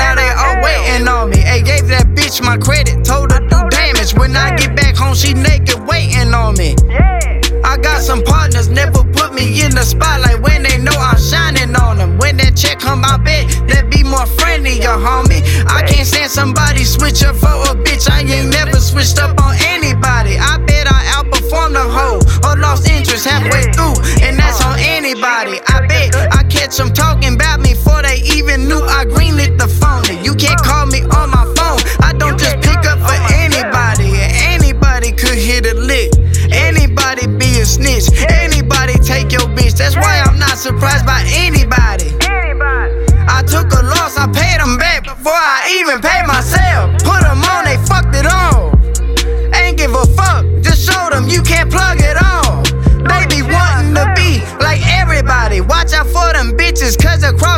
now they all waiting on me. Hey, gave that bitch my credit, told her do damage. When I get back home, she naked waiting on me. I got some partners, never put me in the spotlight when they know I'm shining on them. When that check come, I bet that be more friendly, your homie. I can't stand somebody switch up for a bitch. I ain't never switched up on anybody. I bet I outperformed the hoe or lost interest halfway through, and that's on anybody. I bet I catch them talking about me before they even knew I greenlit the phone. You can't call me on my phone. I don't just pick up for anybody. Anybody could hit a lick. Anybody be a snitch. Anybody take your bitch. That's why I'm not surprised by anybody. I took a loss, I paid them back before I even paid myself. Put them on, they fucked it on. Ain't give a fuck, just show them you can't plug it on. They be wanting to be like everybody. Watch out for them bitches, cause across